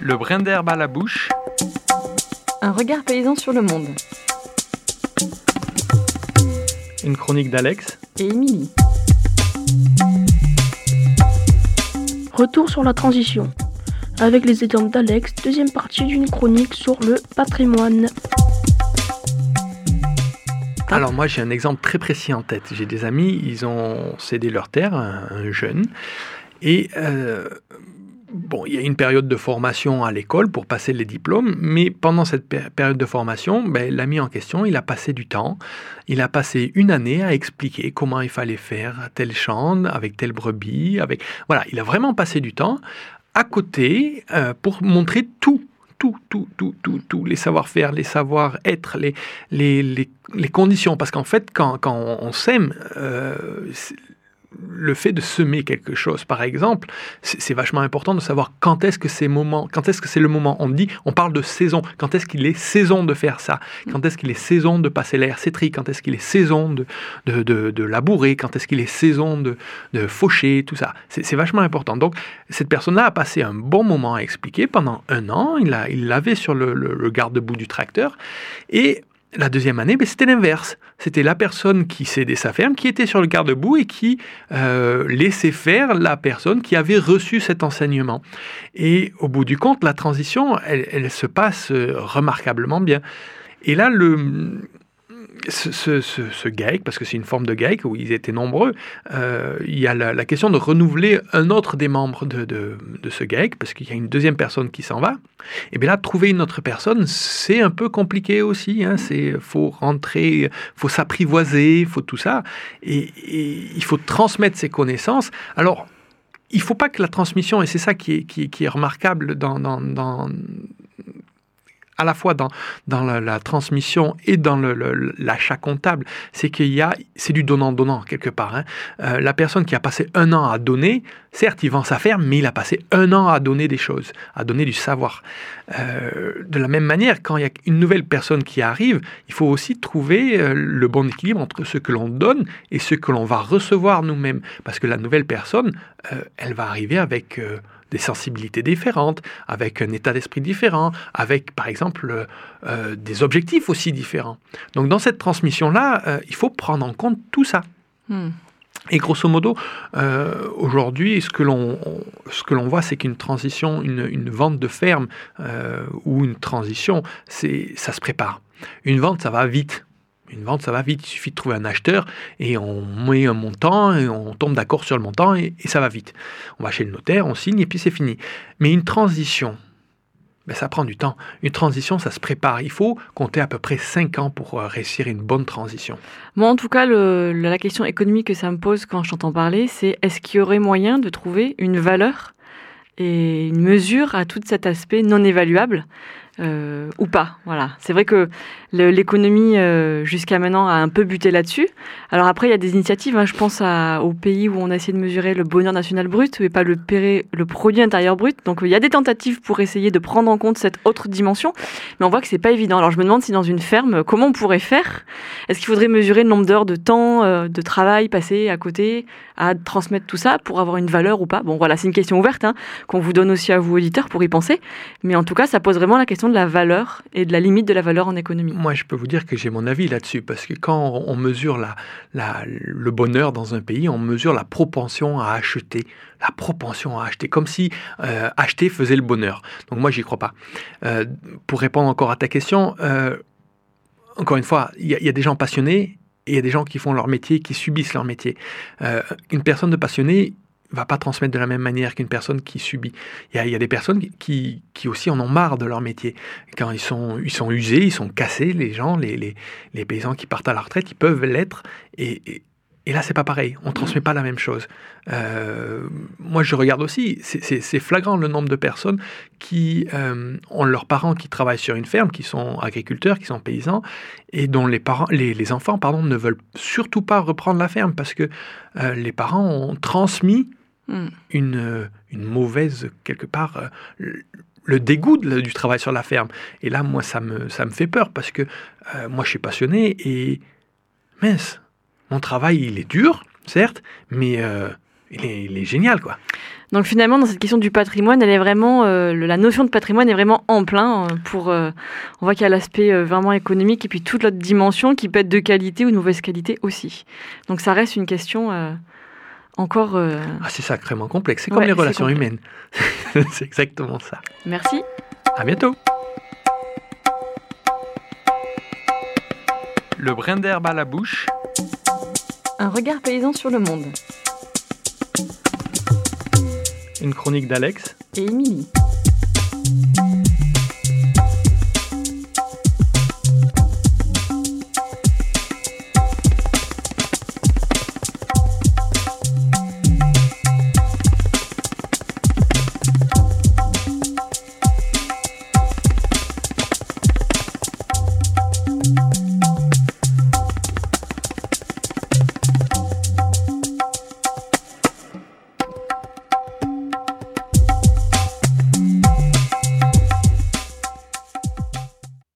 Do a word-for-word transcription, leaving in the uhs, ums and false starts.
Le brin d'herbe à la bouche. Un regard paysan sur le monde. Une chronique d'Alex et Émilie. Retour sur la transition. Avec les exemples d'Alex, deuxième partie d'une chronique sur le patrimoine. Alors moi j'ai un exemple très précis en tête. J'ai des amis, ils ont cédé leur terre à un jeune. Et euh, bon, il y a une période de formation à l'école pour passer les diplômes. Mais pendant cette péri- période de formation, ben, l'ami en question, il a passé du temps. Il a passé une année à expliquer comment il fallait faire tel champ, avec telle brebis. Avec... Voilà, il a vraiment passé du temps à côté euh, pour montrer tout. Tout, tout, tout, tout, tout, les savoir-faire, les savoir-être, les, les, les, les conditions. Parce qu'en fait, quand, quand on sème, euh, le fait de semer quelque chose, par exemple, c'est, c'est vachement important de savoir quand est-ce que c'est moment, quand est-ce que c'est le moment. On dit, on parle de saison. Quand est-ce qu'il est saison de faire ça? Quand est-ce qu'il est saison de passer la hersétrie? Quand est-ce qu'il est saison de, de, de, de labourer? Quand est-ce qu'il est saison de, de faucher? Tout ça. C'est, c'est vachement important. Donc, cette personne-là a passé un bon moment à expliquer pendant un an. Il, a, il l'avait sur le, le, le garde-boue du tracteur. Et la deuxième année, ben, c'était l'inverse. C'était la personne qui cédait sa ferme, qui était sur le garde-boue et qui euh, laissait faire la personne qui avait reçu cet enseignement. Et au bout du compte, la transition, elle, elle se passe remarquablement bien. Et là, le... Ce, ce, ce, ce GAEC, parce que c'est une forme de GAEC où ils étaient nombreux, euh, il y a la, la question de renouveler un autre des membres de, de, de ce GAEC, parce qu'il y a une deuxième personne qui s'en va. Et bien là, trouver une autre personne, c'est un peu compliqué aussi. Hein. C'est, faut rentrer, faut s'apprivoiser, faut tout ça. Et, et il faut transmettre ses connaissances. Alors, il ne faut pas que la transmission, et c'est ça qui est, qui, qui est remarquable dans... dans, dans à la fois dans, dans la, la transmission et dans le, le, l'achat comptable, c'est qu'il y a, c'est du donnant-donnant quelque part. Hein. Euh, la personne qui a passé un an à donner, certes, il vend sa ferme, mais il a passé un an à donner des choses, à donner du savoir. Euh, de la même manière, quand il y a une nouvelle personne qui arrive, il faut aussi trouver euh, le bon équilibre entre ce que l'on donne et ce que l'on va recevoir nous-mêmes. Parce que la nouvelle personne, euh, elle va arriver avec... Euh, des sensibilités différentes, avec un état d'esprit différent, avec, par exemple, euh, des objectifs aussi différents. Donc, dans cette transmission-là, euh, il faut prendre en compte tout ça. Hmm. Et grosso modo, euh, aujourd'hui, ce que l'on, ce que l'on voit, c'est qu'une transition, une, une vente de ferme euh, ou une transition, c'est, ça se prépare. Une vente, ça va vite. Une vente, ça va vite. Il suffit de trouver un acheteur et on met un montant et on tombe d'accord sur le montant et, et ça va vite. On va chez le notaire, on signe et puis c'est fini. Mais une transition, ben ça prend du temps. Une transition, ça se prépare. Il faut compter à peu près cinq ans pour réussir une bonne transition. Moi, en tout cas, le, la question économique que ça me pose quand je t'entends parler, c'est est-ce qu'il y aurait moyen de trouver une valeur et une mesure à tout cet aspect non évaluable Euh, ou pas, voilà. C'est vrai que le, l'économie euh, jusqu'à maintenant a un peu buté là-dessus. Alors après, il y a des initiatives. Hein, je pense à, aux pays où on a essayé de mesurer le bonheur national brut et pas le, péré, le produit intérieur brut. Donc il y a des tentatives pour essayer de prendre en compte cette autre dimension, mais on voit que c'est pas évident. Alors je me demande si dans une ferme, comment on pourrait faire? Est-ce qu'il faudrait mesurer le nombre d'heures de temps, euh, de travail passé à côté, à transmettre tout ça pour avoir une valeur ou pas? Bon, voilà, c'est une question ouverte hein, qu'on vous donne aussi à vous auditeurs pour y penser. Mais en tout cas, ça pose vraiment la question de la valeur et de la limite de la valeur en économie. Moi, je peux vous dire que j'ai mon avis là-dessus, parce que quand on mesure la, la, le bonheur dans un pays, on mesure la propension à acheter, la propension à acheter, comme si euh, acheter faisait le bonheur. Donc moi, j'y crois pas. Euh, pour répondre encore à ta question, euh, encore une fois, il y, y a des gens passionnés et il y a des gens qui font leur métier, qui subissent leur métier. Euh, une personne de passionnée va pas transmettre de la même manière qu'une personne qui subit. Il y a, il y a des personnes qui, qui aussi en ont marre de leur métier. Quand ils sont, ils sont usés, ils sont cassés, les gens, les, les, les paysans qui partent à la retraite, ils peuvent l'être. Et, et, et là, c'est pas pareil. On transmet pas la même chose. Euh, moi, je regarde aussi, c'est, c'est, c'est flagrant le nombre de personnes qui euh, ont leurs parents qui travaillent sur une ferme, qui sont agriculteurs, qui sont paysans, et dont les parents, les, les enfants, pardon, ne veulent surtout pas reprendre la ferme parce que euh, les parents ont transmis Mm. Une, une mauvaise, quelque part, euh, le dégoût de, du travail sur la ferme. Et là, moi, ça me, ça me fait peur parce que euh, moi, je suis passionné et mince, mon travail, il est dur, certes, mais euh, il, est, il est génial, quoi. Donc finalement, dans cette question du patrimoine, elle est vraiment, euh, la notion de patrimoine est vraiment ample. Hein, pour, euh, on voit qu'il y a l'aspect euh, vraiment économique et puis toute l'autre dimension qui peut être de qualité ou de mauvaise qualité aussi. Donc ça reste une question euh, encore... Euh... Ah, c'est sacrément complexe. C'est comme Ouais, les c'est relations complexe. humaines. C'est exactement ça. Merci. À bientôt. Le brin d'herbe à la bouche. Un regard paysan sur le monde. Une chronique d'Alex Et Émilie.